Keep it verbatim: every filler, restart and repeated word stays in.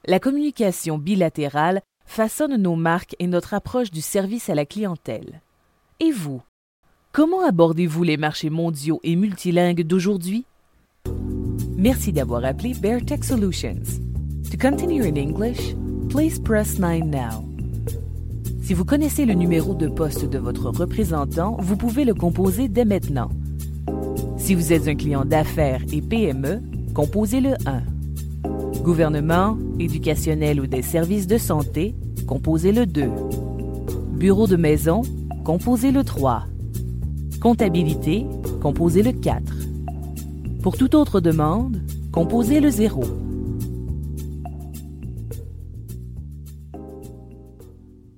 La communication bilatérale façonne nos marques et notre approche du service à la clientèle. Et vous? Comment abordez-vous les marchés mondiaux et multilingues d'aujourd'hui? Merci d'avoir appelé Bear Tech Solutions. To continue in English, please press nine now. Si vous connaissez le numéro de poste de votre représentant, vous pouvez le composer dès maintenant. Si vous êtes un client d'affaires et P M E, composez le un. Gouvernement, éducationnel ou des services de santé, composez le deux. Bureau de maison, composez le trois. Comptabilité, composez le quatre. Pour toute autre demande, composez le zéro.